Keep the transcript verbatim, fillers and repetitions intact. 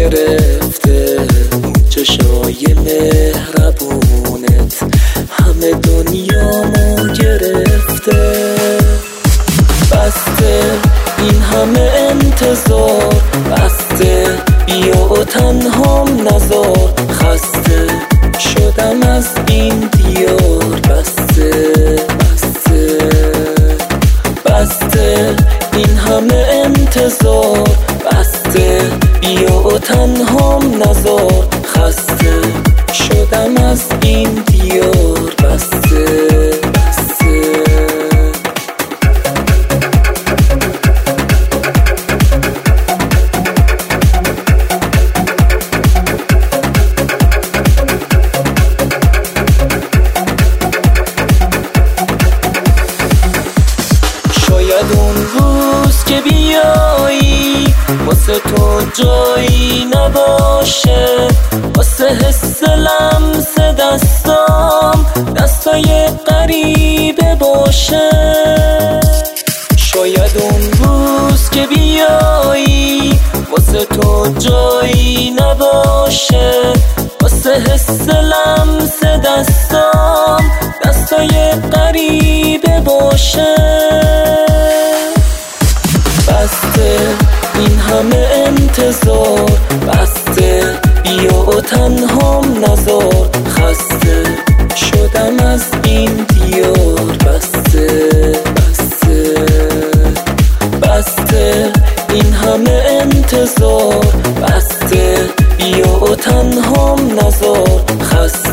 گرفته، چشای مهربونت همه دنیامو گرفته. بسته این همه انتظار، بسته بیا و تنهام نذار. خسته شدم از این دیار، بسته بسته بسته این همه انتظار، بسته بیا و تنهام نذار. خسته شدم از این دیار، بسته بسته شاید اون روز که بیایی واسه تو جایی نباشه، واسه حس لمس دستام دستای غریبه باشه. شاید اون روز که بیایی واسه تو جایی نباشه، واسه حس لمس دستام دستای غریبه باشه. بسته این همه انتظار، بسته بیا و تنهام نذار. خسته شدم از این دیار، بسته بسته بسته این همه انتظار، بسته بیا و تنهام نذار. خسته